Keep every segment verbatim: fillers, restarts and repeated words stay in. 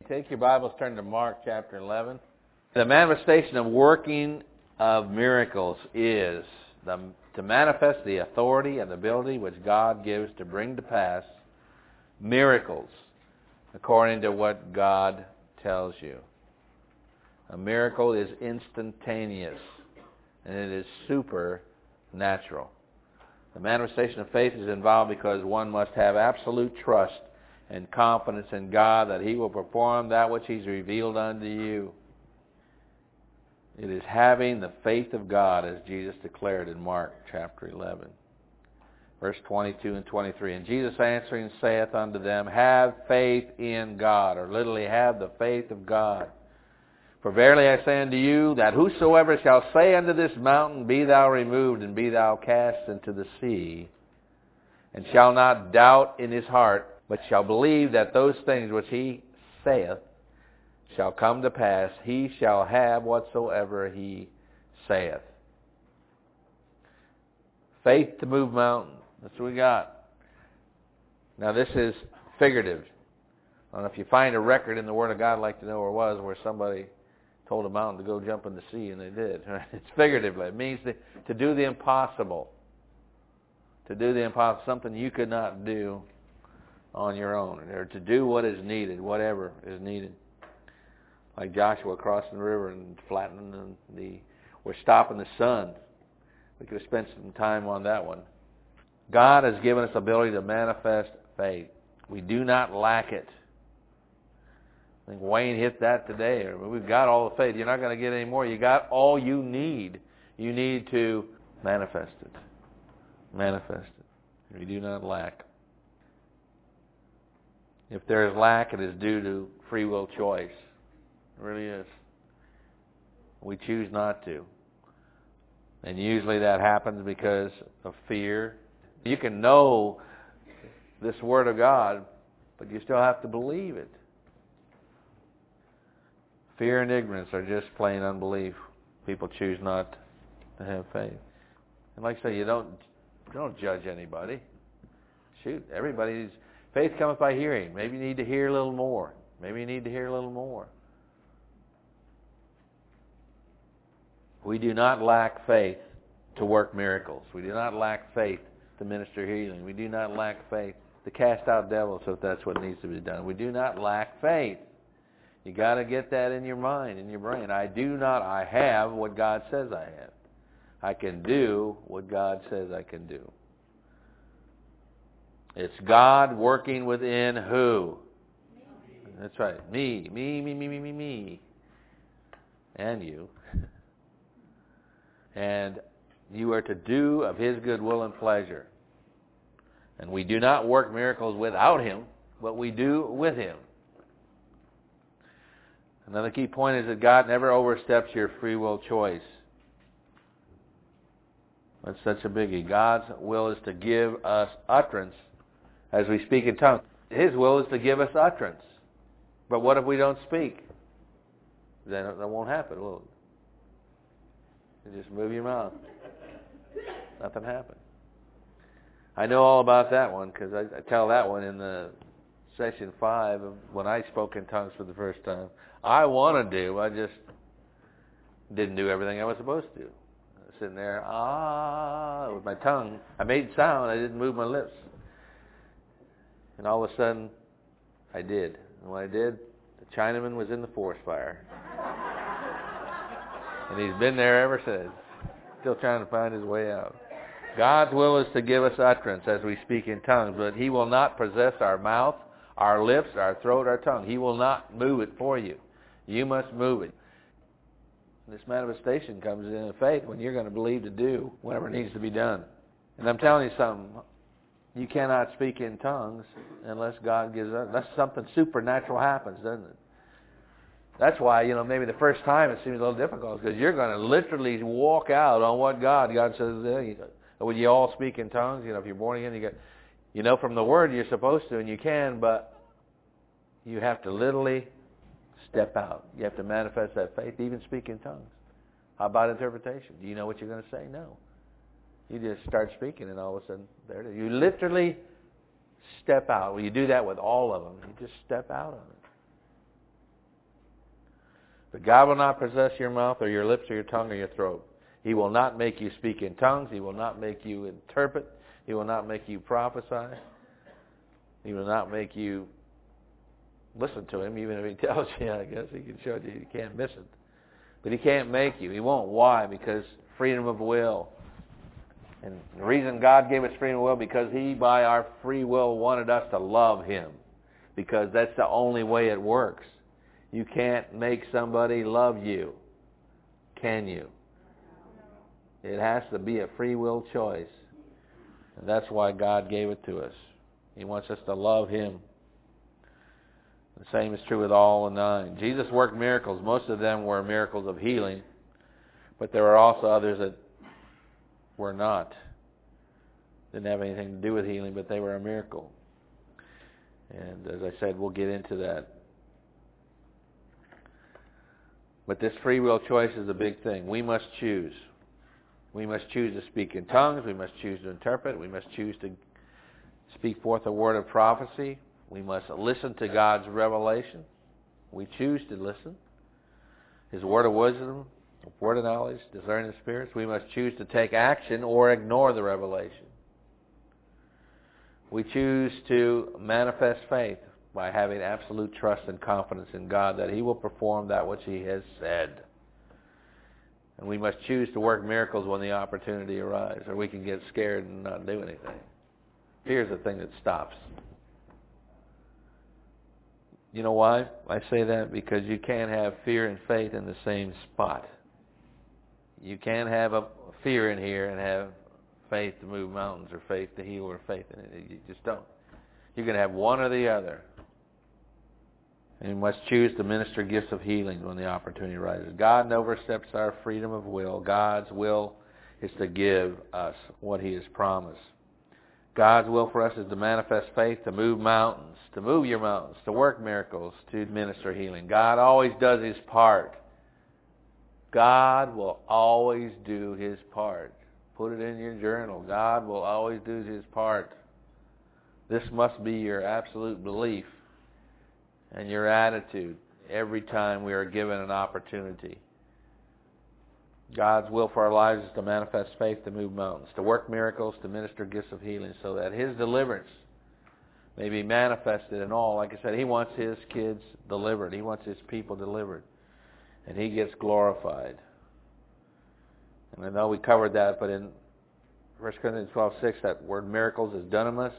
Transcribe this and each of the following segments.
Take your Bibles, turn to Mark chapter eleven. The manifestation of working of miracles is the, to manifest the authority and ability which God gives to bring to pass miracles according to what God tells you. A miracle is instantaneous, and it is supernatural. The manifestation of faith is involved because one must have absolute trust and confidence in God that He will perform that which He's revealed unto you. It is having the faith of God, as Jesus declared in Mark chapter eleven, verse twenty-two and twenty-three. And Jesus answering saith unto them, have faith in God, or literally have the faith of God. For verily I say unto you, that whosoever shall say unto this mountain, be thou removed, and be thou cast into the sea, and shall not doubt in his heart, but shall believe that those things which he saith shall come to pass, he shall have whatsoever he saith. Faith to move mountains. That's what we got. Now this is figurative. I don't know if you find a record in the Word of God, I'd like to know where it was, where somebody told a mountain to go jump in the sea, and they did. It's figuratively. It means to, to do the impossible. To do the impossible, something you could not do on your own, or to do what is needed, whatever is needed. Like Joshua crossing the river and flattening the, the or stopping the sun. We could have spent some time on that one. God has given us the ability to manifest faith. We do not lack it. I think Wayne hit that today. We've got all the faith. You're not going to get any more. You got all you need. You need to manifest it. Manifest it. We do not lack. If there is lack, it is due to free will choice. It really is. We choose not to. And usually that happens because of fear. You can know this Word of God, but you still have to believe it. Fear and ignorance are just plain unbelief. People choose not to have faith. And like I say, you don't, you don't judge anybody. Shoot, everybody's... Faith comes by hearing. Maybe you need to hear a little more. Maybe you need to hear a little more. We do not lack faith to work miracles. We do not lack faith to minister healing. We do not lack faith to cast out devils if that's what needs to be done. We do not lack faith. You got to get that in your mind, in your brain. I do not, I have what God says I have. I can do what God says I can do. It's God working within who? Me. That's right. Me. Me, me, me, me, me, me. And you. And you are to do of His good will and pleasure. And we do not work miracles without Him, but we do with Him. Another key point is that God never oversteps your free will choice. That's such a biggie. God's will is to give us utterance as we speak in tongues. His will is to give us utterance. But what if we don't speak? Then that won't happen, will it? You just move your mouth. Nothing happens. I know all about that one because I, I tell that one in the session five of when I spoke in tongues for the first time. I want to do, I just didn't do everything I was supposed to do. I was sitting there, ah, with my tongue. I made sound, I didn't move my lips. And all of a sudden, I did. And when I did, the Chinaman was in the forest fire. And he's been there ever since, still trying to find his way out. God's will is to give us utterance as we speak in tongues, but He will not possess our mouth, our lips, our throat, our tongue. He will not move it for you. You must move it. This manifestation comes in faith when you're going to believe to do whatever needs to be done. And I'm telling you something. You cannot speak in tongues unless God gives us, unless something supernatural happens, doesn't it? That's why, you know, maybe the first time it seems a little difficult because you're going to literally walk out on what God, God says, eh, when you all speak in tongues, you know, if you're born again, you get, you know from the Word you're supposed to and you can, but you have to literally step out. You have to manifest that faith, even speak in tongues. How about interpretation? Do you know what you're going to say? No. You just start speaking and all of a sudden, there it is. You literally step out. Well, you do that with all of them. You just step out of it. But God will not possess your mouth or your lips or your tongue or your throat. He will not make you speak in tongues. He will not make you interpret. He will not make you prophesy. He will not make you listen to him, even if he tells you. I guess he can show you you can't miss it. But he can't make you. He won't. Why? Because freedom of will. And the reason God gave us freedom of will, because he, by our free will, wanted us to love him. Because that's the only way it works. You can't make somebody love you. Can you? It has to be a free will choice. And that's why God gave it to us. He wants us to love him. The same is true with all the nine. Jesus worked miracles. Most of them were miracles of healing. But there were also others that were not. Didn't have anything to do with healing, but they were a miracle. And as I said, we'll get into that. But this free will choice is a big thing. We must choose. We must choose to speak in tongues. We must choose to interpret. We must choose to speak forth a word of prophecy. We must listen to God's revelation. We choose to listen. His word of wisdom, word of knowledge, discerning the spirits. We must choose to take action or ignore the revelation. We choose to manifest faith by having absolute trust and confidence in God that he will perform that which he has said. And we must choose to work miracles when the opportunity arises, or we can get scared and not do anything. Fear is the thing that stops. You know why I say that? Because you can't have fear and faith in the same spot. You can't have a fear in here and have faith to move mountains or faith to heal or faith in it. You just don't. You can have one or the other. And you must choose to minister gifts of healing when the opportunity arises. God never steps our freedom of will. God's will is to give us what he has promised. God's will for us is to manifest faith, to move mountains, to move your mountains, to work miracles, to minister healing. God always does his part. God will always do his part. Put it in your journal. God will always do his part. This must be your absolute belief and your attitude every time we are given an opportunity. God's will for our lives is to manifest faith, to move mountains, to work miracles, to minister gifts of healing, so that his deliverance may be manifested in all. Like I said, he wants his kids delivered. He wants his people delivered. And he gets glorified. And I know we covered that, but in First Corinthians twelve six, that word miracles is dunamis.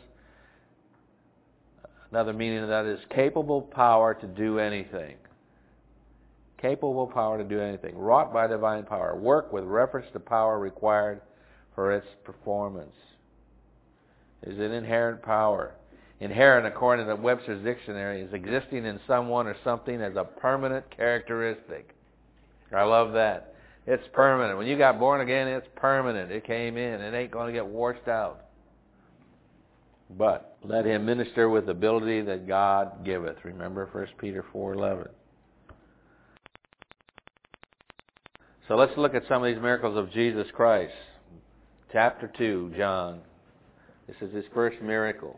Another meaning of that is capable power to do anything. Capable power to do anything. Wrought by divine power. Work with reference to power required for its performance. Is an inherent power. Inherent, according to Webster's dictionary, is existing in someone or something as a permanent characteristic. I love that. It's permanent. When you got born again, it's permanent. It came in. It ain't going to get washed out. But let him minister with ability that God giveth. Remember First Peter four eleven. So let's look at some of these miracles of Jesus Christ. Chapter two, John. This is his first miracle.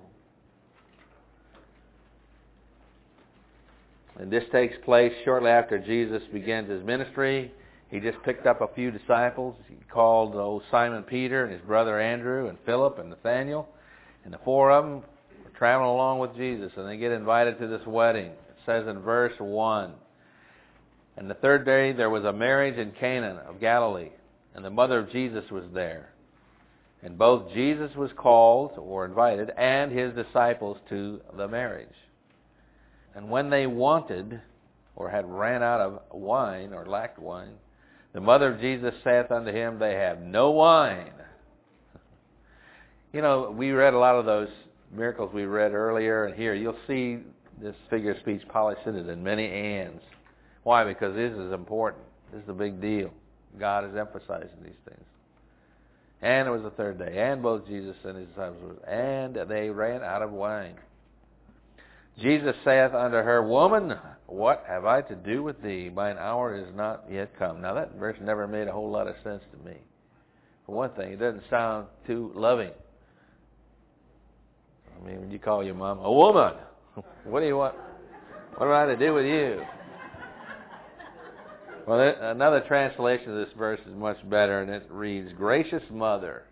And this takes place shortly after Jesus begins his ministry. He just picked up a few disciples. He called old Simon Peter and his brother Andrew and Philip and Nathaniel. And the four of them were traveling along with Jesus. And they get invited to this wedding. It says in verse one. And the third day there was a marriage in Cana of Galilee. And the mother of Jesus was there. And both Jesus was called or invited and his disciples to the marriage. And when they wanted or had ran out of wine or lacked wine, the mother of Jesus saith unto him, They have no wine. You know, we read a lot of those miracles we read earlier, and here you'll see this figure of speech polysyllable in many ands. Why? Because this is important. This is a big deal. God is emphasizing these things. And it was the third day, and both Jesus and his disciples, and they ran out of wine. Jesus saith unto her, Woman, what have I to do with thee? Mine hour is not yet come. Now that verse never made a whole lot of sense to me. For one thing, it doesn't sound too loving. I mean, when you call your mom, a woman, what do you want? What am I to do with you? Well, it, another translation of this verse is much better, and it reads, Gracious Mother,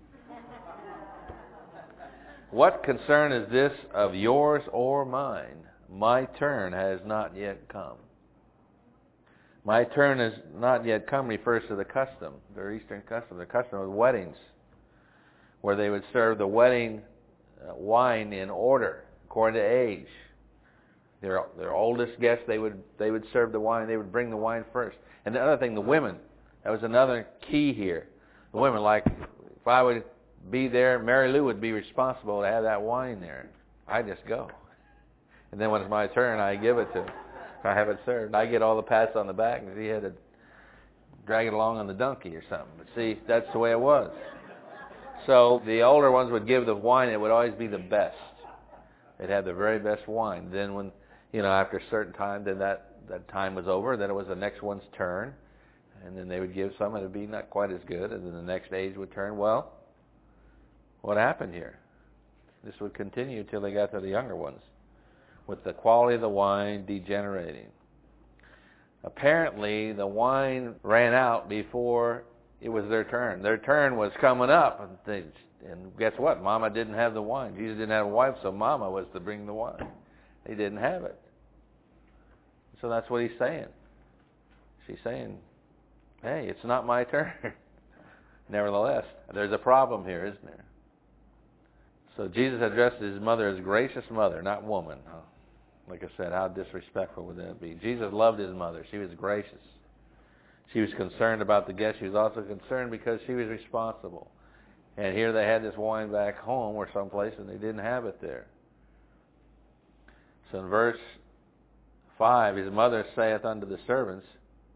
what concern is this of yours or mine? My turn has not yet come. My turn has not yet come refers to the custom, their Eastern custom, the custom of weddings, where they would serve the wedding uh, wine in order, according to age. Their their oldest guests, they would they would serve the wine. They would bring the wine first. And the other thing, the women, that was another key here. The women, like, if I would be there, Mary Lou would be responsible to have that wine there. I just go. And then when it's my turn, I give it to her. I have it served. I get all the pats on the back, and he had to drag it along on the donkey or something. But see, that's the way it was. So the older ones would give the wine. It would always be the best. They'd have the very best wine. Then when, you know, after a certain time, then that, that time was over. Then it was the next one's turn. And then they would give some, and it would be not quite as good. And then the next age would turn. Well, what happened here? This would continue until they got to the younger ones, with the quality of the wine degenerating. Apparently, the wine ran out before it was their turn. Their turn was coming up, and, they, and guess what? Mama didn't have the wine. Jesus didn't have a wife, so Mama was to bring the wine. They didn't have it. So that's what he's saying. She's saying, hey, it's not my turn. Nevertheless, there's a problem here, isn't there? So Jesus addressed his mother as gracious mother, not woman. Like I said, how disrespectful would that be? Jesus loved his mother. She was gracious. She was concerned about the guests. She was also concerned because she was responsible. And here they had this wine back home or someplace, and they didn't have it there. So in verse five, his mother saith unto the servants,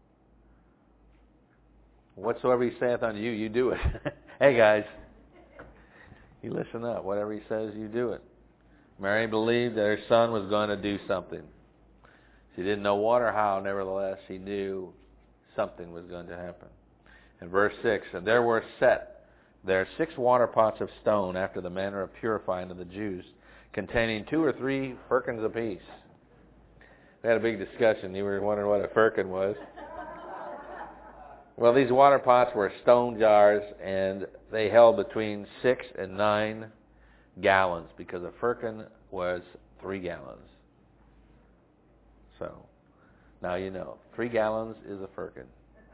whatsoever he saith unto you, you do it. Hey guys, you listen up. Whatever he says, you do it. Mary believed that her son was going to do something. She didn't know what or how, nevertheless, she knew something was going to happen. In verse six, and there were set there six water pots of stone after the manner of purifying of the Jews, containing two or three firkins apiece. We had a big discussion. You were wondering what a firkin was. Well, these water pots were stone jars, and they held between six and nine gallons, because a firkin was three gallons. So, now you know. Three gallons is a firkin.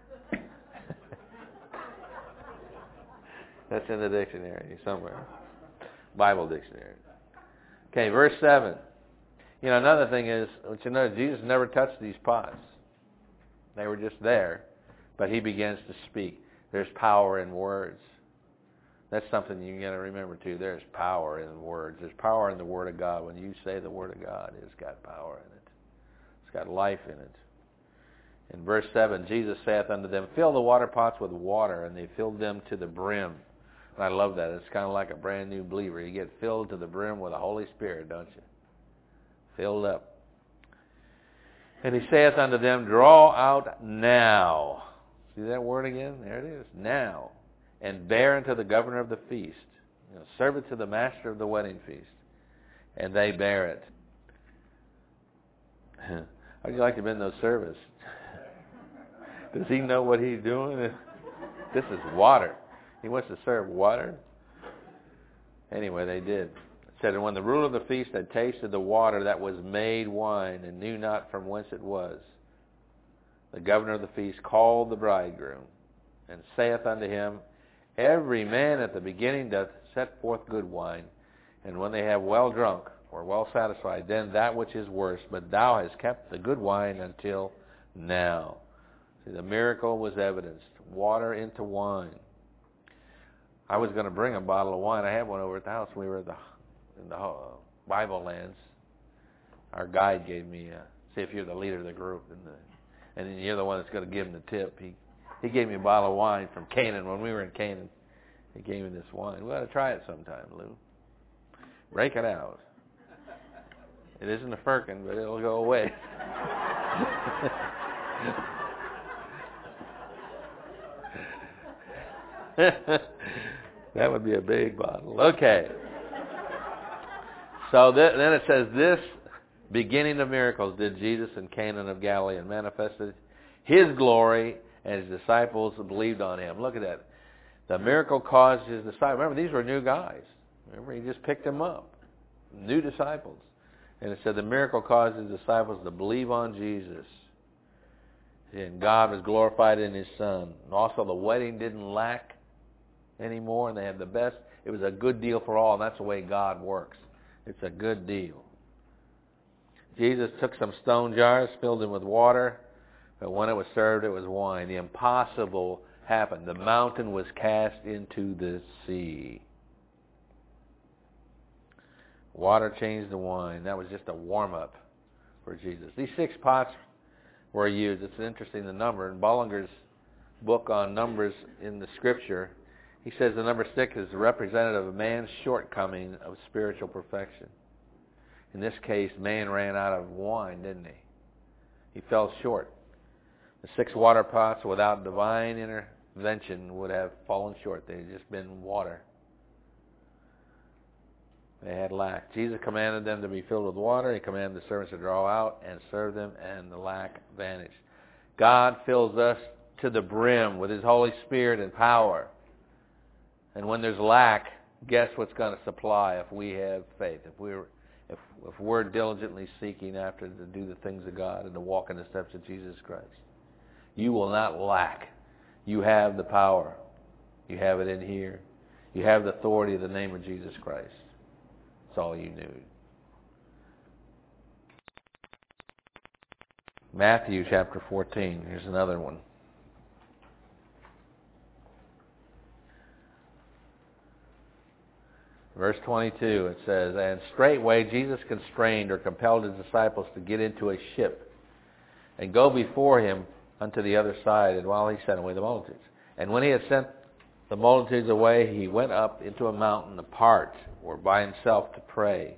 That's in the dictionary somewhere. Bible dictionary. Okay, verse seven. You know, another thing is, what you know, Jesus never touched these pots. They were just there, but he begins to speak. There's power in words. That's something you got to remember too. There's power in words. There's power in the Word of God. When you say the Word of God, it's got power in it. It's got life in it. In verse seven, Jesus saith unto them, fill the water pots with water, and they filled them to the brim. And I love that. It's kind of like a brand new believer. You get filled to the brim with the Holy Spirit, don't you? Filled up. And he saith unto them, draw out now. See that word again? There it is. Now. And bear unto the governor of the feast. You know, serve it to the master of the wedding feast. And they bear it. How'd you like to be in those service? Does he know what he's doing? This is water. He wants to serve water. Anyway, they did. It said, and when the ruler of the feast had tasted the water that was made wine, and knew not from whence it was, the governor of the feast called the bridegroom, and saith unto him, every man at the beginning doth set forth good wine, and when they have well drunk, or well satisfied, then that which is worse, but thou hast kept the good wine until now. See, the miracle was evidenced. Water into wine. I was going to bring a bottle of wine. I had one over at the house. We were at the, in the uh, Bible lands. Our guide gave me, uh, see if you're the leader of the group, and, the, and then you're the one that's going to give him the tip. He he gave me a bottle of wine from Canaan when we were in Canaan. He gave me this wine. We ought to try it sometime, Lou. Break it out. It isn't a firkin, but it'll go away. That would be a big bottle. Okay. So th- then it says, this beginning of miracles did Jesus in Cana of Galilee, and manifested His glory, and His disciples believed on Him. Look at that. The miracle caused His disciples. Remember, these were new guys. Remember, He just picked them up. New disciples. And it said the miracle caused His disciples to believe on Jesus. And God was glorified in His Son. And also the wedding didn't lack anymore, and they had the best. It was a good deal for all, and that's the way God works. It's a good deal. Jesus took some stone jars, filled them with water, but when it was served, it was wine. The impossible happened. The mountain was cast into the sea. Water changed to wine. That was just a warm-up for Jesus. These six pots were used. It's interesting, the number. In Bullinger's book on numbers in the Scripture, he says the number six is representative of man's shortcoming of spiritual perfection. In this case, man ran out of wine, didn't he? He fell short. The six water pots without divine intervention would have fallen short. They had just been water. They had lack. Jesus commanded them to be filled with water. He commanded the servants to draw out and serve them, and the lack vanished. God fills us to the brim with His Holy Spirit and power. And when there's lack, guess what's going to supply if we have faith, if we're if if we're diligently seeking after to do the things of God and to walk in the steps of Jesus Christ. You will not lack. You have the power. You have it in here. You have the authority of the name of Jesus Christ. That's all you need. Matthew chapter fourteen. Here's another one. Verse twenty-two, it says, and straightway Jesus constrained or compelled His disciples to get into a ship and go before Him unto the other side, and while He sent away the multitudes. And when He had sent the multitudes away, He went up into a mountain apart, or by Himself to pray.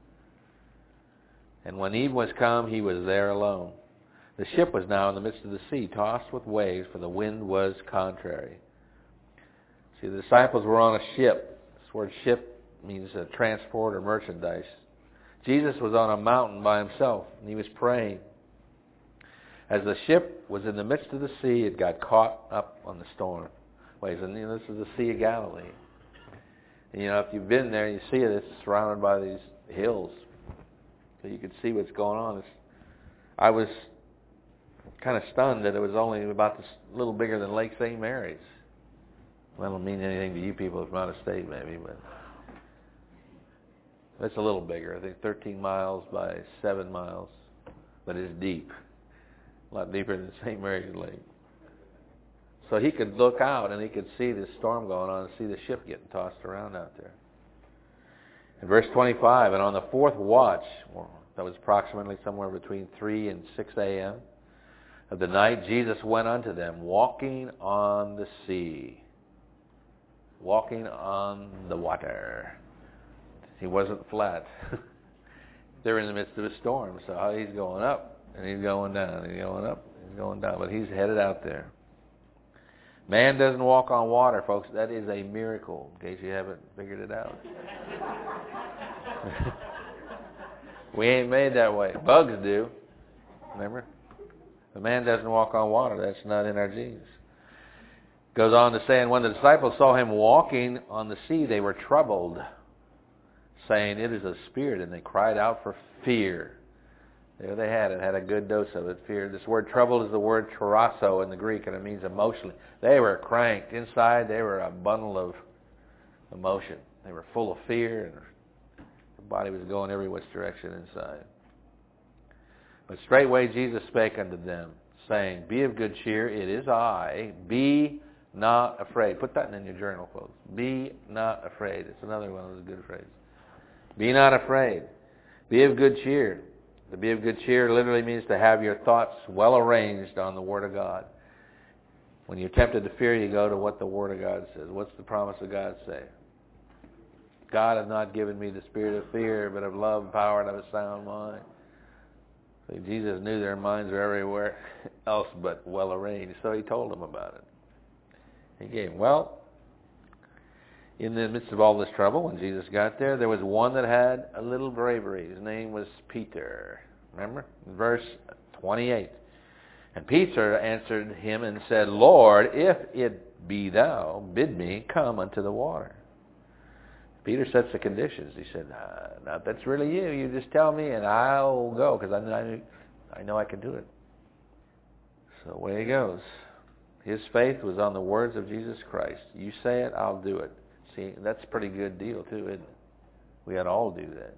And when eve was come, He was there alone. The ship was now in the midst of the sea, tossed with waves, for the wind was contrary. See, the disciples were on a ship. This word ship means a transport or merchandise. Jesus was on a mountain by Himself, and He was praying. As the ship was in the midst of the sea, it got caught up on the storm waves. And you know, this is the Sea of Galilee. And, you know, if you've been there, you see it. It's surrounded by these hills, so you can see what's going on. It's, I was kind of stunned that it was only about this little bigger than Lake Saint Mary's. Well, I don't mean anything to you people from out of state, maybe, but it's a little bigger. I think thirteen miles by seven miles, but it's deep, a lot deeper than Saint Mary's Lake. So he could look out and he could see this storm going on and see the ship getting tossed around out there. In verse twenty-five, and on the fourth watch, well, that was approximately somewhere between three and six a.m. of the night, Jesus went unto them, walking on the sea, walking on the water. He wasn't flat. They're in the midst of a storm, so he's going up and he's going down. He's going up, he's going down, but he's headed out there. Man doesn't walk on water, folks. That is a miracle, in case you haven't figured it out. We ain't made that way. Bugs do, remember? But man doesn't walk on water. That's not in our genes. Goes on to say, and when the disciples saw Him walking on the sea, they were troubled, saying, it is a spirit, and they cried out for fear. There they had it, had a good dose of it, fear. This word troubled is the word tarasso in the Greek, and it means emotionally. They were cranked. Inside, they were a bundle of emotion. They were full of fear, and the body was going every which direction inside. But straightway Jesus spake unto them, saying, be of good cheer, it is I, be not afraid. Put that in your journal, folks. Be not afraid. It's another one of those good phrases. Be not afraid. Be of good cheer. To be of good cheer literally means to have your thoughts well arranged on the Word of God. When you're tempted to fear, you go to what the Word of God says. What's the promise of God say? God has not given me the spirit of fear, but of love, power, and of a sound mind. So Jesus knew their minds were everywhere else but well arranged, so He told them about it. He gave them, well, in the midst of all this trouble, when Jesus got there, there was one that had a little bravery. His name was Peter. Remember? Verse twenty-eight. And Peter answered him and said, Lord, if it be thou, bid me come unto the water. Peter sets the conditions. He said, uh, now, if that's really you, you just tell me and I'll go, because I, I, I know I can do it. So away he goes. His faith was on the words of Jesus Christ. You say it, I'll do it. See, that's a pretty good deal too, isn't it? We ought to all do that.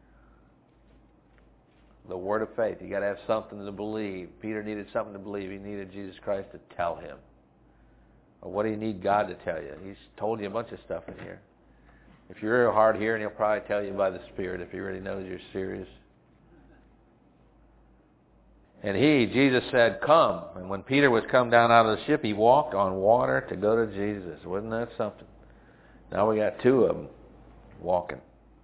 The word of faith. You got to have something to believe. Peter needed something to believe. He needed Jesus Christ to tell him. Or what do you need God to tell you? He's told you a bunch of stuff in here. If you're real hard hearing, he'll probably tell you by the Spirit if he really knows you're serious. And he, Jesus said, come. And when Peter was come down out of the ship, he walked on water to go to Jesus. Wasn't that something? Now we got two of them walking.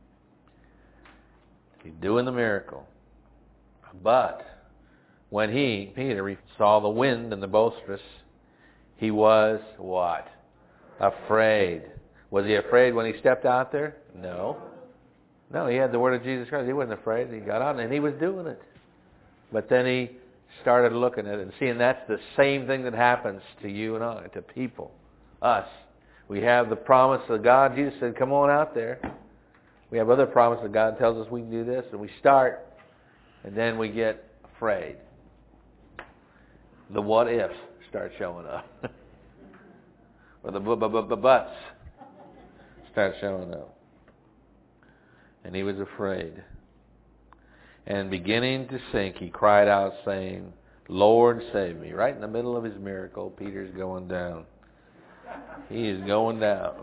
He's doing the miracle. But when he, Peter, saw the wind and the boisterous, he was what? Afraid. Was he afraid when he stepped out there? No. No, he had the word of Jesus Christ. He wasn't afraid. He got out and he was doing it. But then he started looking at it and seeing that's the same thing that happens to you and I, to people, us. We have the promise of God. Jesus said, come on out there. We have other promises. God tells us we can do this, and we start, and then we get afraid. The what-ifs start showing up. Or the bu-bu-bu-buts start showing up. And he was afraid. And beginning to sink, he cried out, saying, Lord, save me. Right in the middle of his miracle, Peter's going down. He is going down.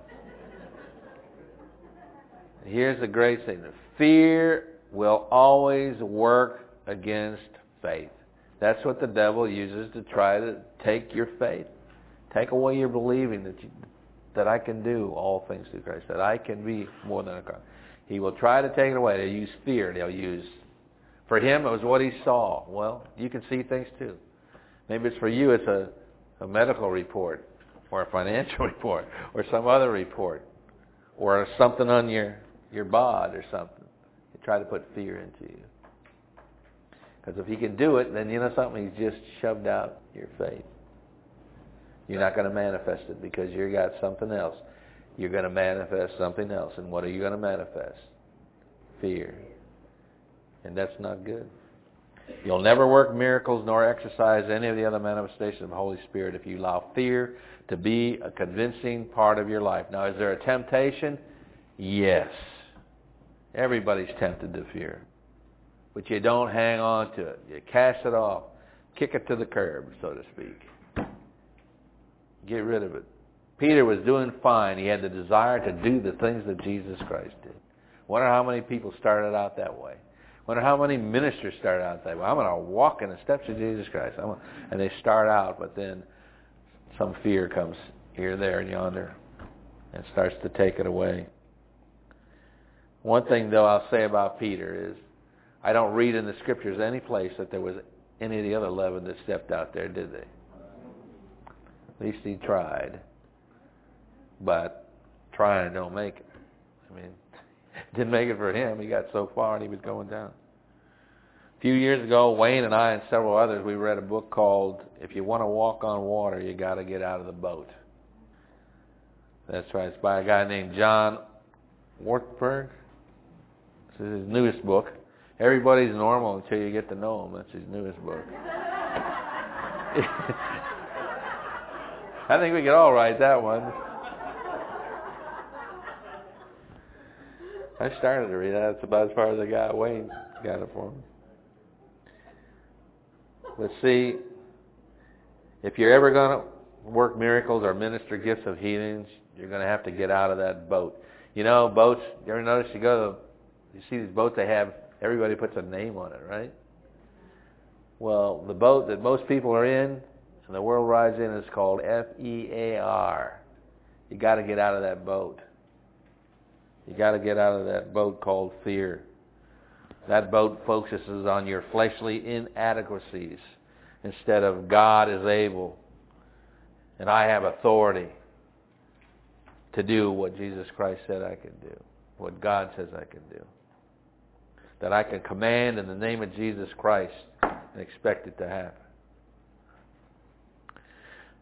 Here's the great thing. Fear will always work against faith. That's what the devil uses to try to take your faith. Take away your believing that you, that I can do all things through Christ. That I can be more than a conqueror. He will try to take it away. They'll use fear. They'll use... For him, it was what he saw. Well, you can see things too. Maybe it's for you, it's a, a medical report or a financial report or some other report or something on your, your bod or something. You try to put fear into you. Because if he can do it, then you know something, he's just shoved out your faith. You're not going to manifest it because you got something else. You're going to manifest something else. And what are you going to manifest? Fear. And that's not good. You'll never work miracles nor exercise any of the other manifestations of the Holy Spirit if you allow fear to be a convincing part of your life. Now, is there a temptation? Yes. Everybody's tempted to fear. But you don't hang on to it. You cast it off. Kick it to the curb, so to speak. Get rid of it. Peter was doing fine. He had the desire to do the things that Jesus Christ did. Wonder how many people started out that way. Wonder how many ministers start out that way. I'm going to walk in the steps of Jesus Christ. I'm gonna, and they start out, but then some fear comes here, there, and yonder and starts to take it away. One thing, though, I'll say about Peter is I don't read in the Scriptures any place that there was any of the other eleven that stepped out there, did they? At least he tried. But trying don't make it. I mean... Didn't make it for him. He got so far and he was going down. A few years ago, Wayne and I and several others, we read a book called If You Want to Walk on Water, You Got to Get Out of the Boat. That's right. It's by a guy named John Ortberg. This is his newest book. Everybody's normal until you get to know him. That's his newest book. I think we could all write that one. I started to read that. That's about as far as I got. Wayne got it for me. But see, if you're ever going to work miracles or minister gifts of healings, you're going to have to get out of that boat. You know, boats, you ever notice you go to, you see these boats they have, everybody puts a name on it, right? Well, the boat that most people are in and the world rides in is called F E A R. You got to get out of that boat. You got to get out of that boat called fear. That boat focuses on your fleshly inadequacies instead of God is able and I have authority to do what Jesus Christ said I can do, what God says I can do. That I can command in the name of Jesus Christ and expect it to happen.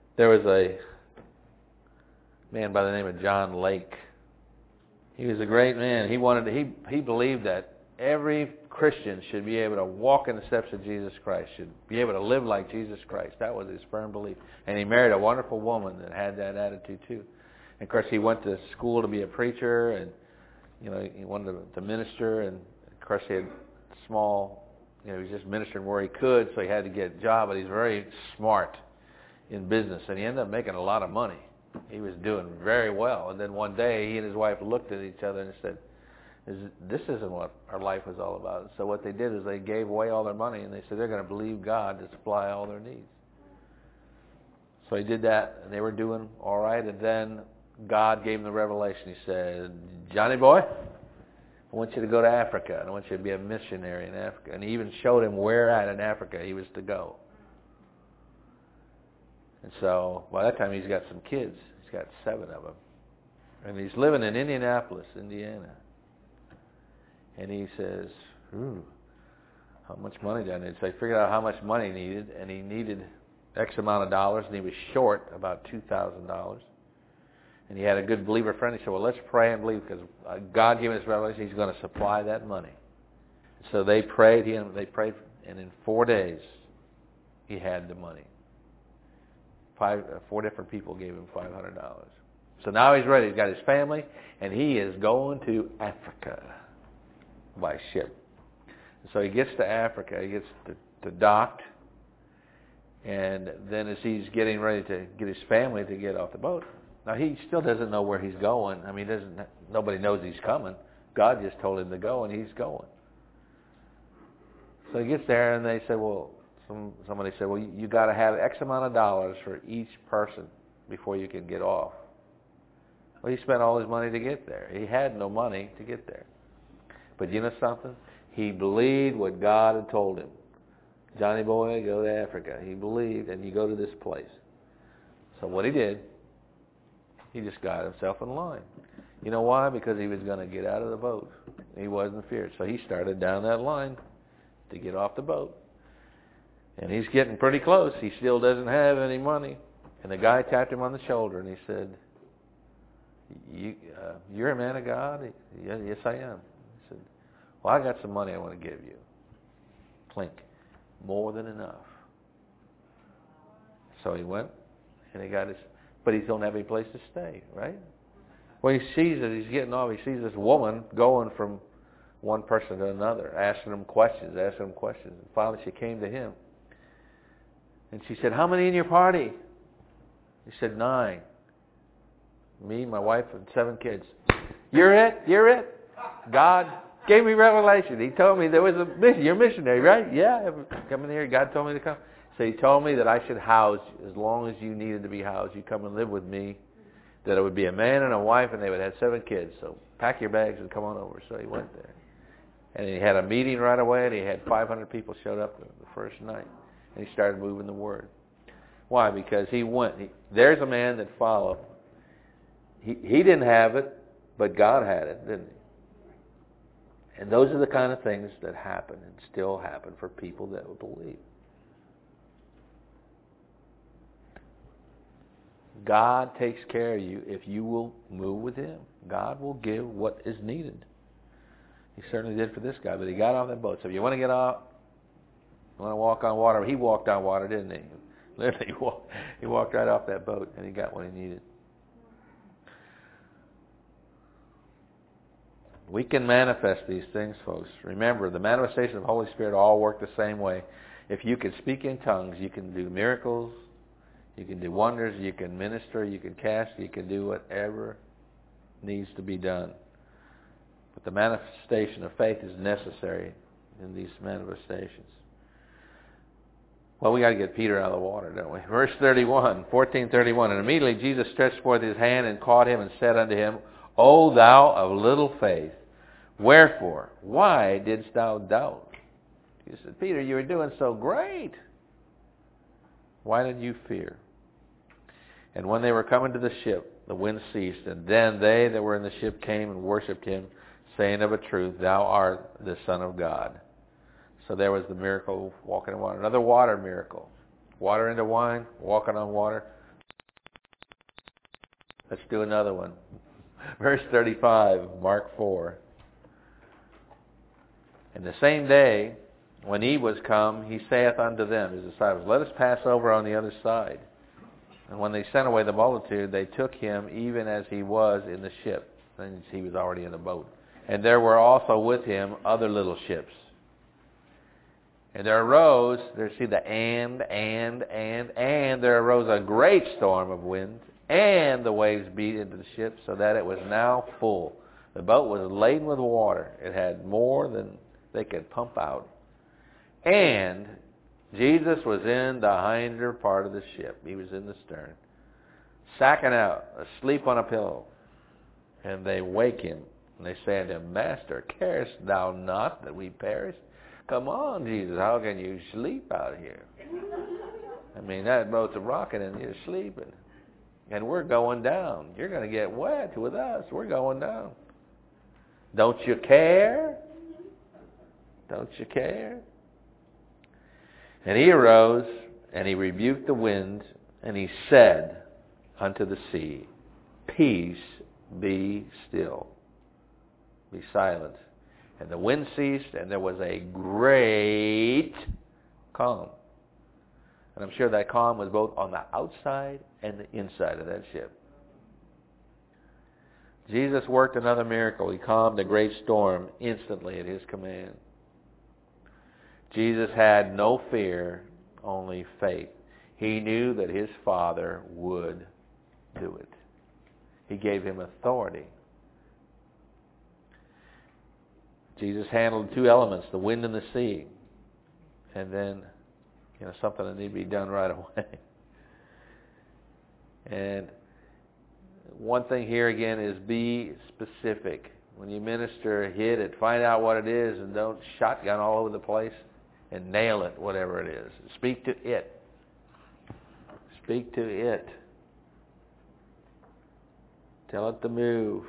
There was a man by the name of John Lake. He was a great man. He wanted to, he he believed that every Christian should be able to walk in the steps of Jesus Christ, should be able to live like Jesus Christ. That was his firm belief. And he married a wonderful woman that had that attitude too. And of course, he went to school to be a preacher, and you know he wanted to, to minister. And of course, he had small, you know, he was just ministering where he could, so he had to get a job. But he's very smart in business, and he ended up making a lot of money. He was doing very well. And then one day, he and his wife looked at each other and said, Is, this isn't what our life was all about. So what they did is they gave away all their money, and they said they're going to believe God to supply all their needs. So he did that, and they were doing all right. And then God gave him the revelation. He said, Johnny boy, I want you to go to Africa, and I want you to be a missionary in Africa. And he even showed him where at in Africa he was to go. And so by that time, he's got some kids. He's got seven of them. And he's living in Indianapolis, Indiana. And he says, ooh, how much money do I need? So he figured out how much money he needed, and he needed X amount of dollars, and he was short about two thousand dollars. And he had a good believer friend. He said, well, let's pray and believe, because God gave him this revelation. He's going to supply that money. So they prayed, he and they prayed, and in four days, he had the money. Five, uh, four different people gave him five hundred dollars. So now he's ready. He's got his family, and he is going to Africa by ship. So he gets to Africa, he gets to, to docked, and then as he's getting ready to get his family to get off the boat, now he still doesn't know where he's going. I mean, he doesn't. Nobody knows he's coming. God just told him to go, and he's going. So he gets there, and they said, well, some, somebody said, well, you, you got to have X amount of dollars for each person before you can get off. Well, he spent all his money to get there. He had no money to get there. But you know something? He believed what God had told him. Johnny boy, go to Africa. He believed, and you go to this place. So what he did, he just got himself in line. You know why? Because he was going to get out of the boat. He wasn't feared. So he started down that line to get off the boat. And he's getting pretty close. He still doesn't have any money. And the guy tapped him on the shoulder, and he said, you, uh, you're a man of God? He, yes, yes, I am. He said, well, I got some money I want to give you. Clink. More than enough. So he went, and he got his, but he don't have any place to stay, right? Well, he sees it, he's getting off, he sees this woman going from one person to another, asking him questions, asking him questions. And finally she came to him. And she said, how many in your party? He said, nine. Me, my wife, and seven kids. You're it? You're it? God gave me revelation. He told me there was a mission. You're a missionary, right? Yeah, come in here. God told me to come. So he told me that I should house you. As long as you needed to be housed, you come and live with me. That it would be a man and a wife, and they would have seven kids. So pack your bags and come on over. So he went there. And he had a meeting right away, and he had five hundred people showed up the first night. And he started moving the word. Why? Because he went. He, there's a man that followed. He, he didn't have it, but God had it, didn't he? And those are the kind of things that happen and still happen for people that will believe. God takes care of you if you will move with Him. God will give what is needed. He certainly did for this guy, but he got off that boat. So if you want to get off, you want to walk on water, he walked on water, didn't he? Literally, he walked, he walked right off that boat, and he got what he needed. We can manifest these things, folks. Remember, the manifestation of the Holy Spirit all work the same way. If you can speak in tongues, you can do miracles, you can do wonders, you can minister, you can cast, you can do whatever needs to be done. But the manifestation of faith is necessary in these manifestations. Well, we got to get Peter out of the water, don't we? Verse thirty-one, fourteen thirty-one. And immediately Jesus stretched forth his hand and caught him and said unto him, O thou of little faith, wherefore, why didst thou doubt? He said, Peter, you were doing so great. Why did you fear? And when they were coming to the ship, the wind ceased, and then they that were in the ship came and worshipped him, saying of a truth, thou art the Son of God. So there was the miracle of walking on water. Another water miracle. Water into wine, walking on water. Let's do another one. Verse thirty-five, Mark four. And the same day, when eve was come, he saith unto them, his disciples, Let us pass over on the other side. And when they sent away the multitude, they took him even as he was in the ship. And he was already in the boat. And there were also with him other little ships. And there arose, there see the and, and, and, and there arose a great storm of wind, and the waves beat into the ship, so that it was now full. The boat was laden with water. It had more than they could pump out. And Jesus was in the hinder part of the ship. He was in the stern, sacking out, asleep on a pillow. And they wake him, and they say unto him, Master, carest thou not that we perish? Come on, Jesus, how can you sleep out here? I mean, that boat's a rocking and you're sleeping. And we're going down. You're going to get wet with us. We're going down. Don't you care? Don't you care? And he arose, and he rebuked the wind, and he said unto the sea, Peace, be still. Be silent. And the wind ceased, and there was a great calm. And I'm sure that calm was both on the outside and the inside of that ship. Jesus worked another miracle. He calmed a great storm instantly at his command. Jesus had no fear, only faith. He knew that his Father would do it. He gave him authority. Jesus handled two elements, the wind and the sea. And then, you know, something that needed to be done right away. And one thing here again is be specific. When you minister, hit it. Find out what it is and don't shotgun all over the place and nail it, whatever it is. Speak to it. Speak to it. Tell it to move.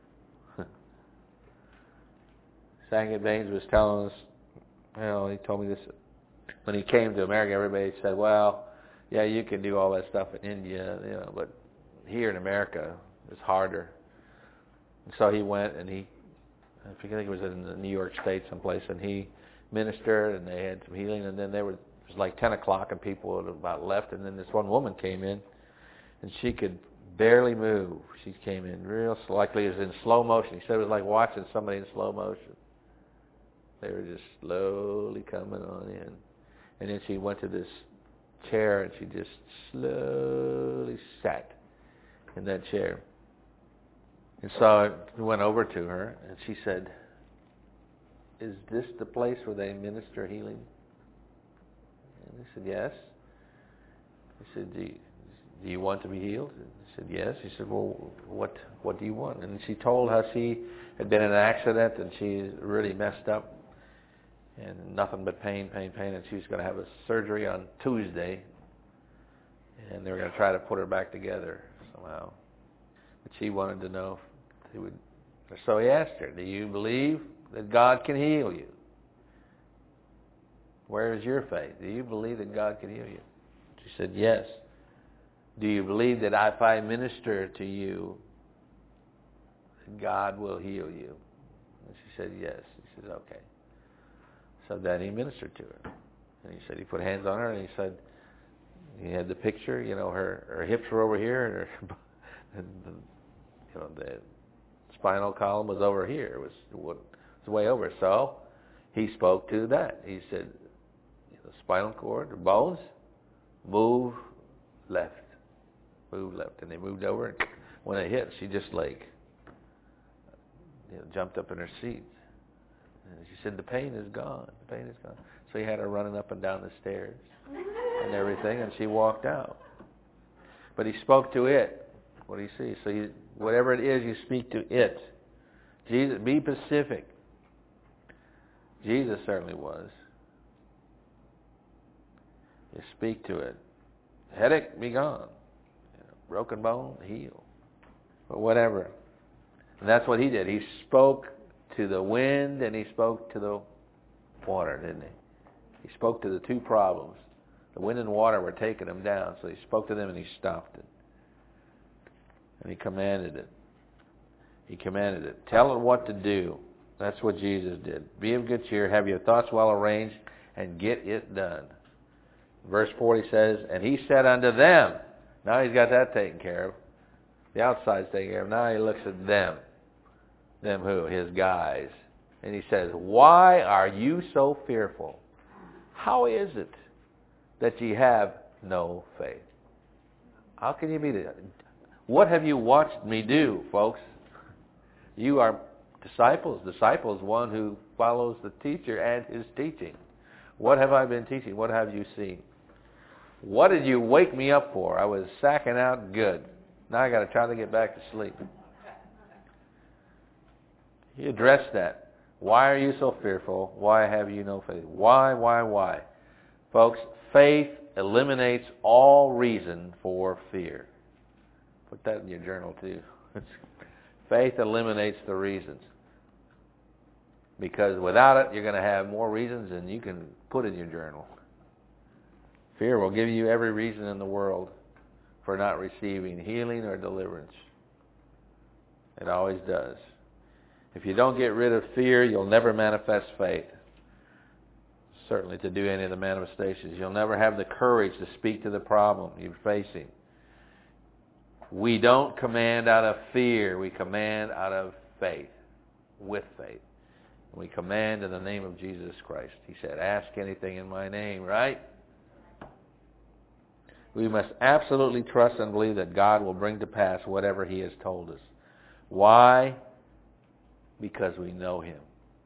Saget Baines was telling us, you know, he told me this, when he came to America, everybody said, well, yeah, you can do all that stuff in India, you know, but here in America, it's harder. And so he went and he, I think it was in the New York State someplace, and he ministered and they had some healing, and then there was, it was like ten o'clock and people had about left, and then this one woman came in and she could barely move. She came in real, likely it was in slow motion. He said it was like watching somebody in slow motion. They were just slowly coming on in. And then she went to this chair and she just slowly sat in that chair. And so I went over to her and she said, is this the place where they minister healing? And I said, yes. I said, do you, do you want to be healed? And I said, yes. He said, well, what what do you want? And she told how she had been in an accident and she really messed up. And nothing but pain, pain, pain. And she was going to have a surgery on Tuesday. And they were going to try to put her back together somehow. But she wanted to know if he would. So he asked her, do you believe that God can heal you? Where is your faith? Do you believe that God can heal you? She said, yes. Do you believe that if I minister to you, God will heal you? And she said, yes. He said, okay. So then he ministered to her. And he said he put hands on her and he said, he had the picture, you know, her, her hips were over here and her, and the, you know, the spinal column was over here. It was, it was way over. So he spoke to that. He said, you know, spinal cord, the bones, move left. Move left. And they moved over, and when it hit, she just like, you know, jumped up in her seat. And she said, the pain is gone. The pain is gone. So he had her running up and down the stairs and everything, and she walked out. But he spoke to it. What do you see? So you, whatever it is, you speak to it. Jesus, be specific. Jesus certainly was. You speak to it. Headache, be gone. You know, broken bone, heal. But whatever. And that's what he did. He spoke to the wind and he spoke to the water, didn't he? He spoke to the two problems. The wind and water were taking him down, so he spoke to them and he stopped it. And he commanded it. He commanded it. Tell it what to do. That's what Jesus did. Be of good cheer, have your thoughts well arranged, and get it done. Verse forty says, and he said unto them, now he's got that taken care of. The outside's taken care of. Now he looks at them. Them who? His guys. And he says, why are you so fearful? How is it that ye have no faith? How can you be the... What have you watched me do, folks? You are disciples. Disciples, one who follows the teacher and his teaching. What have I been teaching? What have you seen? What did you wake me up for? I was sacking out good. Now I got to try to get back to sleep. He addressed that. Why are you so fearful? Why have you no faith? Why, why, why? Folks, faith eliminates all reason for fear. Put that in your journal too. Faith eliminates the reasons. Because without it, you're going to have more reasons than you can put in your journal. Fear will give you every reason in the world for not receiving healing or deliverance. It always does. If you don't get rid of fear, you'll never manifest faith. Certainly to do any of the manifestations. You'll never have the courage to speak to the problem you're facing. We don't command out of fear. We command out of faith. With faith. We command in the name of Jesus Christ. He said, ask anything in my name, right? We must absolutely trust and believe that God will bring to pass whatever he has told us. Why? Because we know him.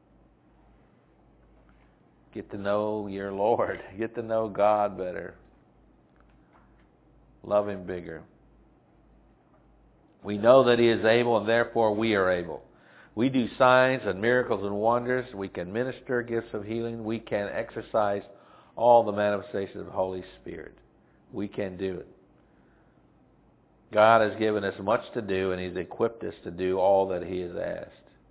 Get to know your Lord. Get to know God better. Love him bigger. We know that he is able, and therefore we are able. We do signs and miracles and wonders. We can minister gifts of healing. We can exercise all the manifestations of the Holy Spirit. We can do it. God has given us much to do, and he's equipped us to do all that he has asked.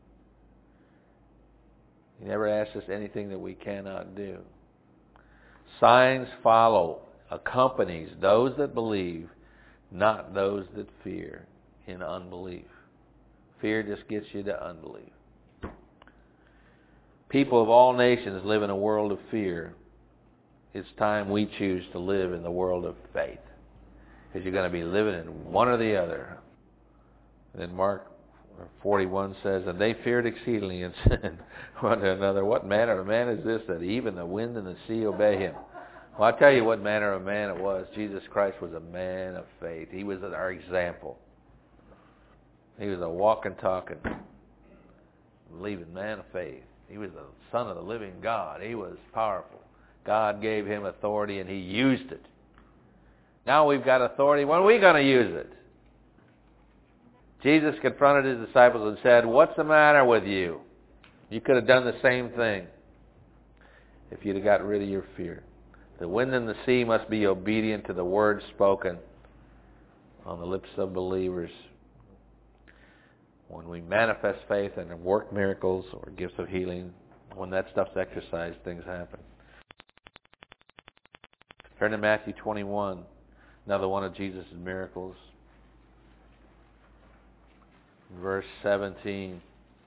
He never asked us anything that we cannot do. Signs follow, accompanies those that believe, not those that fear in unbelief. Fear just gets you to unbelief. People of all nations live in a world of fear. It's time we choose to live in the world of faith. Because you're going to be living in one or the other. And then Mark forty-one says, and they feared exceedingly and said one to another, what manner of man is this that even the wind and the sea obey him? Well, I'll tell you what manner of man it was. Jesus Christ was a man of faith. He was our example. He was a walking, talking, believing man of faith. He was the Son of the living God. He was powerful. God gave him authority and he used it. Now we've got authority. When are we going to use it? Jesus confronted his disciples and said, what's the matter with you? You could have done the same thing if you'd have got rid of your fear. The wind and the sea must be obedient to the words spoken on the lips of believers. When we manifest faith and work miracles or gifts of healing, when that stuff's exercised, things happen. Turn to Matthew twenty-one, another one of Jesus' miracles. Verse seventeen.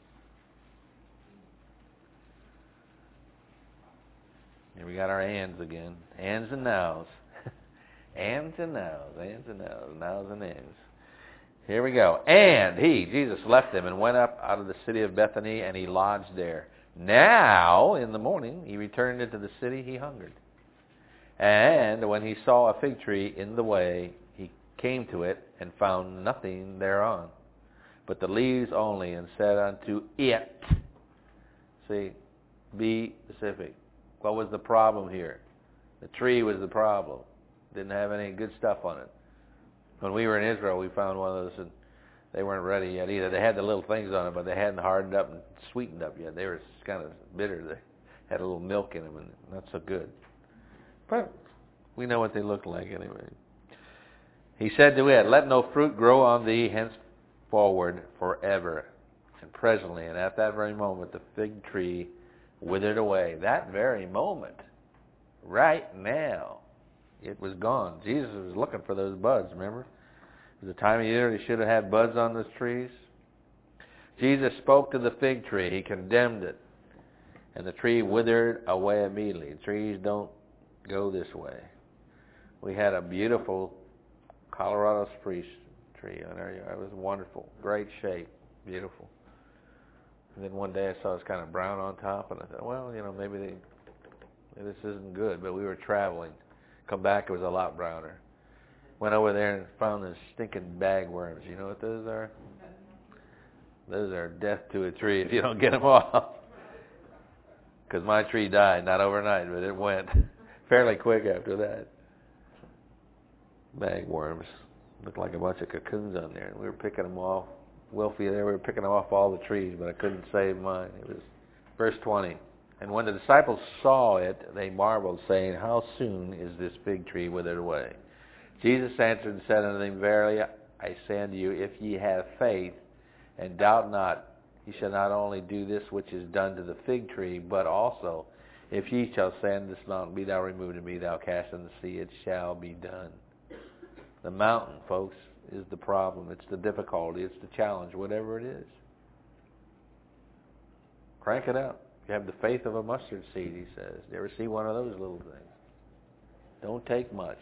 Here we got our ands again. Ands and nows. Ands and nows. Ands and nows. Nows and ands. Here we go. And he, Jesus, left them and went up out of the city of Bethany, and he lodged there. Now, in the morning, he returned into the city. He hungered. And when he saw a fig tree in the way, he came to it and found nothing thereon, but the leaves only, and said unto it, see, be specific. What was the problem here? The tree was the problem. Didn't have any good stuff on it. When we were in Israel, we found one of those, and they weren't ready yet either. They had the little things on it, but they hadn't hardened up and sweetened up yet. They were kind of bitter. They had a little milk in them, and not so good. But we know what they looked like anyway. He said to it, let no fruit grow on thee henceforward forever. And presently, and at that very moment, the fig tree withered away. That very moment, right now, it was gone. Jesus was looking for those buds, remember? Was the time of year they should have had buds on those trees? Jesus spoke to the fig tree. He condemned it. And the tree withered away immediately. Trees don't go this way. We had a beautiful Colorado spruce tree in our yard. It was wonderful. Great shape. Beautiful. And then one day I saw it was kind of brown on top, and I thought, well, you know, maybe they, maybe this isn't good. But we were traveling. Come back, it was a lot browner. Went over there and found those stinking bagworms. You know what those are? Those are death to a tree if you don't get them off. Because my tree died, not overnight, but it went fairly quick after that. Bagworms. Looked like a bunch of cocoons on there. And we were picking them off. Wilfie there, we were picking them off all the trees, but I couldn't save mine. It was verse twenty. And when the disciples saw it, they marveled, saying, how soon is this fig tree withered away? Jesus answered and said unto them, verily I say unto you, if ye have faith, and doubt not, ye shall not only do this which is done to the fig tree, but also, if ye shall say unto this mountain, be thou removed, and be thou cast in the sea, it shall be done. The mountain, folks, is the problem. It's the difficulty. It's the challenge, whatever it is. Crank it up. You have the faith of a mustard seed, he says. You ever see one of those little things? Don't take much.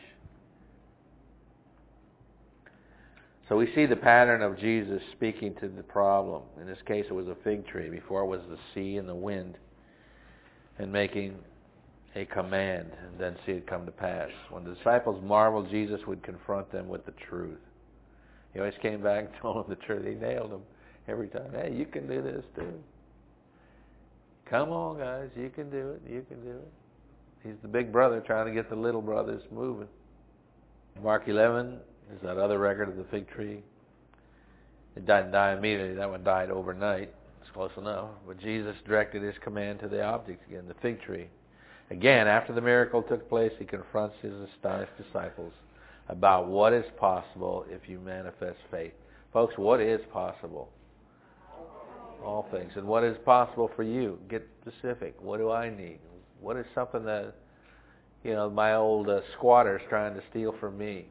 So we see the pattern of Jesus speaking to the problem. In this case, it was a fig tree. Before it was the sea and the wind, and making a command, and then see it come to pass. When the disciples marveled, Jesus would confront them with the truth. He always came back and told them the truth. He nailed them every time. Hey, you can do this too. Come on, guys, you can do it. You can do it. He's the big brother trying to get the little brothers moving. Mark eleven is that other record of the fig tree. It didn't die immediately. That one died overnight. It's close enough. But Jesus directed his command to the object again, the fig tree. Again, after the miracle took place, he confronts his astonished disciples about what is possible if you manifest faith. Folks, what is possible? All things. And what is possible for you? Get specific. What do I need? What is something that, you know, my old uh, squatter's trying to steal from me?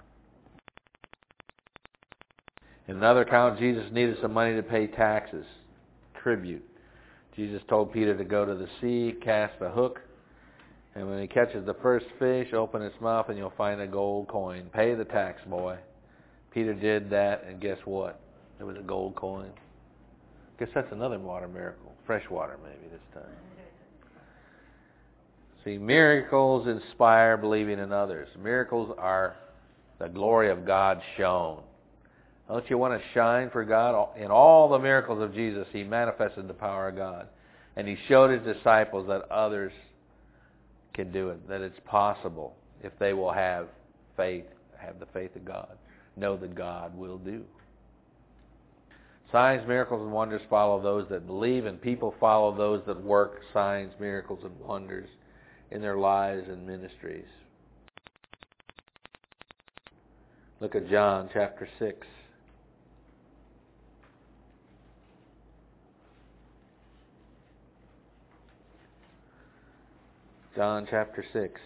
In another account, Jesus needed some money to pay taxes, tribute. Jesus told Peter to go to the sea, cast a hook, and when he catches the first fish, open its mouth and you'll find a gold coin. Pay the tax, boy. Peter did that, and guess what? It was a gold coin. Guess that's another water miracle. Fresh water, maybe, this time. See, miracles inspire believing in others. Miracles are the glory of God shown. Don't you want to shine for God? In all the miracles of Jesus, he manifested the power of God. And he showed his disciples that others can do it, that it's possible if they will have faith, have the faith of God, know that God will do. Signs, miracles, and wonders follow those that believe, and people follow those that work signs, miracles, and wonders in their lives and ministries. Look at John chapter six. John chapter six.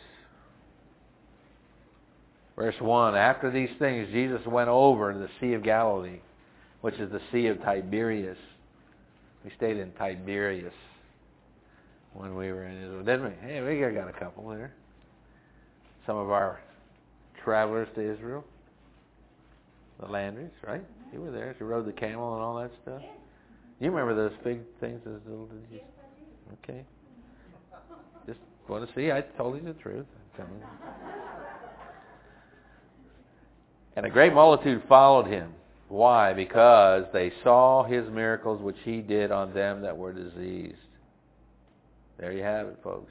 Verse one, after these things, Jesus went over to the Sea of Galilee, which is the Sea of Tiberias. We stayed in Tiberias when we were in Israel, didn't we? Hey, we got a couple there. Some of our travelers to Israel. The Landrys, right? You were there. You rode the camel and all that stuff. You remember those big things? Those little, did you? Okay. Just want to see. I told you the truth. And a great multitude followed him. Why? Because they saw his miracles which he did on them that were diseased. There you have it, folks.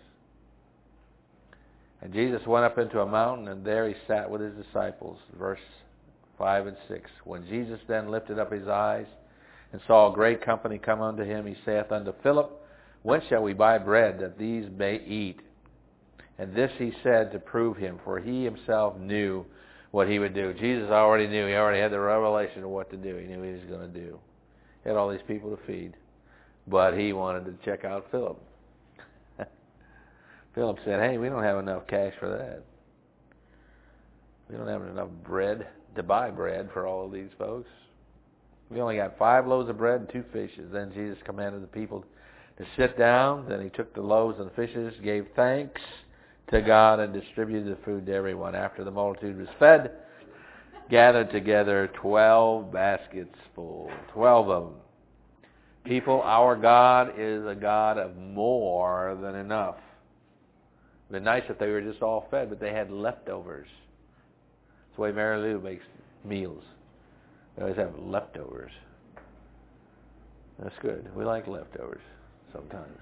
And Jesus went up into a mountain, and there he sat with his disciples. Verse five and six. When Jesus then lifted up his eyes and saw a great company come unto him, he saith unto Philip, when shall we buy bread that these may eat? And this he said to prove him, for he himself knew what he would do. Jesus already knew. He already had the revelation of what to do. He knew what he was going to do. He had all these people to feed. But he wanted to check out Philip. Philip said, hey, we don't have enough cash for that. We don't have enough bread to buy bread for all of these folks. We only got five loaves of bread and two fishes. Then Jesus commanded the people to sit down. Then he took the loaves and the fishes, gave thanks to God, and distributed the food to everyone. After the multitude was fed, gathered together twelve baskets full. Twelve of them. People, our God is a God of more than enough. It would be nice if they were just all fed, but they had leftovers. That's the way Mary Lou makes meals. They always have leftovers. That's good. We like leftovers sometimes.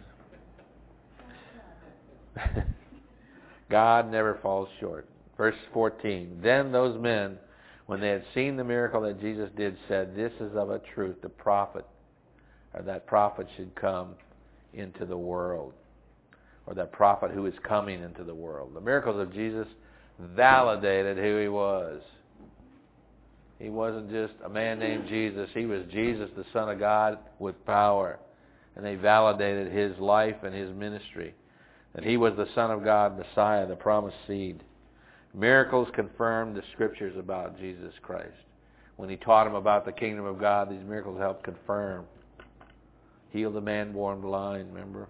God never falls short. Verse fourteen. Then those men, when they had seen the miracle that Jesus did, said, "This is of a truth the prophet, or that prophet should come into the world." Or that prophet who is coming into the world. The miracles of Jesus validated who he was. He wasn't just a man named Jesus. He was Jesus, the Son of God, with power. And they validated his life and his ministry. That he was the Son of God, Messiah, the promised seed. Miracles confirmed the Scriptures about Jesus Christ. When he taught them about the kingdom of God, these miracles helped confirm. Healed the man born blind, remember?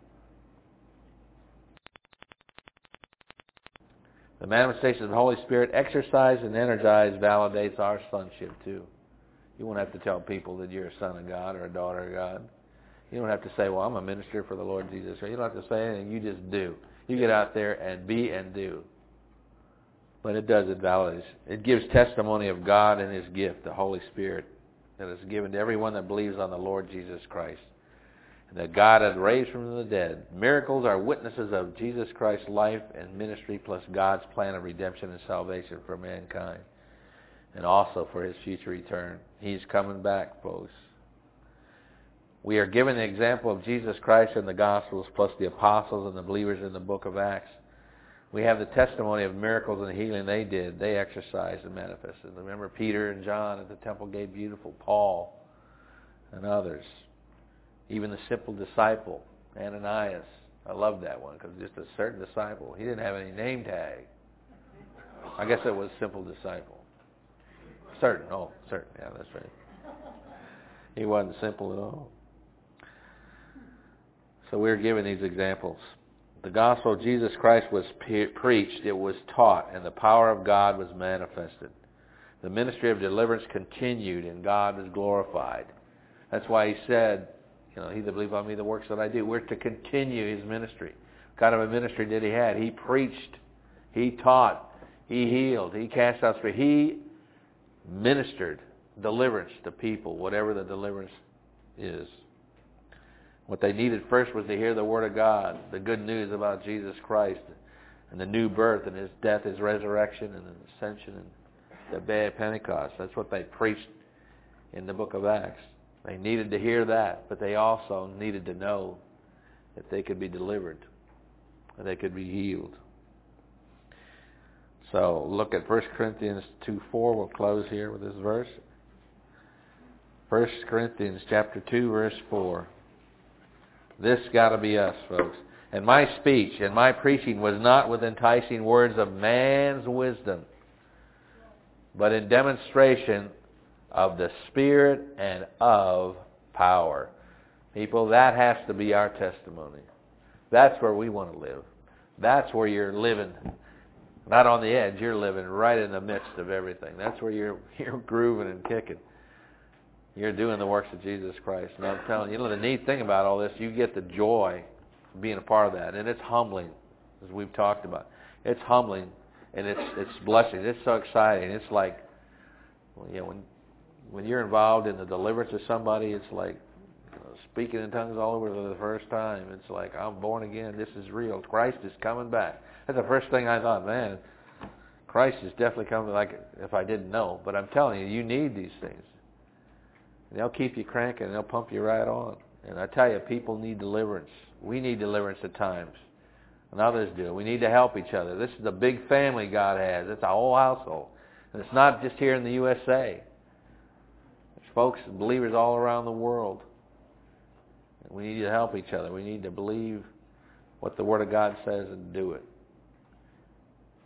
The manifestation of the Holy Spirit, exercised and energized, validates our sonship too. You won't have to tell people that you're a son of God or a daughter of God. You don't have to say, well, I'm a minister for the Lord Jesus. You don't have to say anything. You just do. You get out there and be and do. But it does, it validates. It gives testimony of God and his gift, the Holy Spirit, that is given to everyone that believes on the Lord Jesus Christ. That God had raised from the dead. Miracles are witnesses of Jesus Christ's life and ministry, plus God's plan of redemption and salvation for mankind, and also for his future return. He's coming back, folks. We are given the example of Jesus Christ in the Gospels, plus the apostles and the believers in the book of Acts. We have the testimony of miracles and healing they did. They exercised and manifested. Remember Peter and John at the temple gate beautiful, Paul and others. Even the simple disciple, Ananias. I love that one because just a certain disciple. He didn't have any name tag. I guess it was simple disciple. Certain. Oh, certain. Yeah, that's right. He wasn't simple at all. So we're given these examples. The gospel of Jesus Christ was pe- preached, it was taught, and the power of God was manifested. The ministry of deliverance continued, and God was glorified. That's why he said, you know, he that believes on me, the works that I do. We're to continue his ministry. What kind of a ministry did he have? He preached, he taught, he healed, he cast out spirits. He ministered deliverance to people, whatever the deliverance is. What they needed first was to hear the Word of God, the good news about Jesus Christ, and the new birth, and his death, his resurrection, and his ascension, and the day of Pentecost. That's what they preached in the book of Acts. They needed to hear that, but they also needed to know that they could be delivered, that they could be healed. So look at First Corinthians two four. We'll close here with this verse. First Corinthians chapter two, verse four. This got to be us, folks. And my speech and my preaching was not with enticing words of man's wisdom, but in demonstration of the Spirit and of power. People, that has to be our testimony. That's where we want to live. That's where you're living, not on the edge. You're living right in the midst of everything. That's where you're you're grooving and kicking. You're doing the works of Jesus Christ. And I'm telling you, you know, the neat thing about all this, you get the joy of being a part of that. And it's humbling, as we've talked about. It's humbling, and it's it's blessing. It's so exciting. It's like, well, you know, when when you're involved in the deliverance of somebody, it's like, you know, speaking in tongues all over for the first time. It's like, I'm born again. This is real. Christ is coming back. That's the first thing I thought, man, Christ is definitely coming, like if I didn't know. But I'm telling you, you need these things. They'll keep you cranking, and they'll pump you right on. And I tell you, people need deliverance. We need deliverance at times. And others do. We need to help each other. This is a big family God has. It's a whole household. And it's not just here in the U S A. There's folks, believers all around the world. And we need to help each other. We need to believe what the Word of God says and do it.